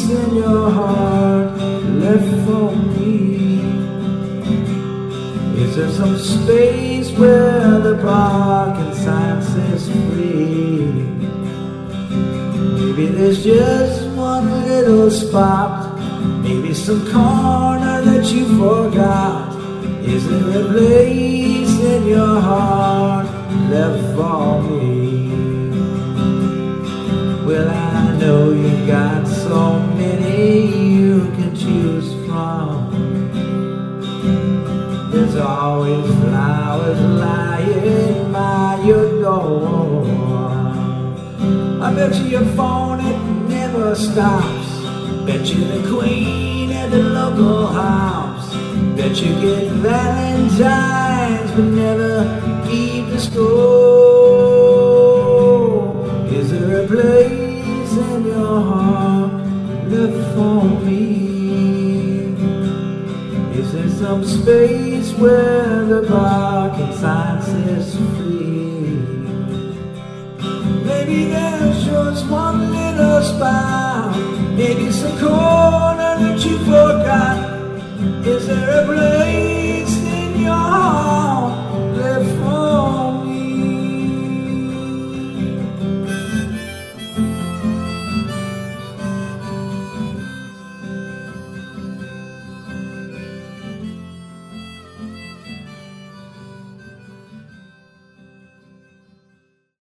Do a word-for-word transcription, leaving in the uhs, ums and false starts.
in your heart left for me? Is there some space where the parking sign says free? Maybe there's just one little spot, maybe some corner that you forgot. Is there a place in your heart left for me? Well, I know you got so many you can choose from. There's always flowers lying by your door. I bet you your phone, it never stops. Bet you the queen at the local house. Bet you get Valentine's but never keep the score. Is there a place in your heart left for me? Is there some space where the parking sign says free? Maybe there's just one little spot, maybe some cold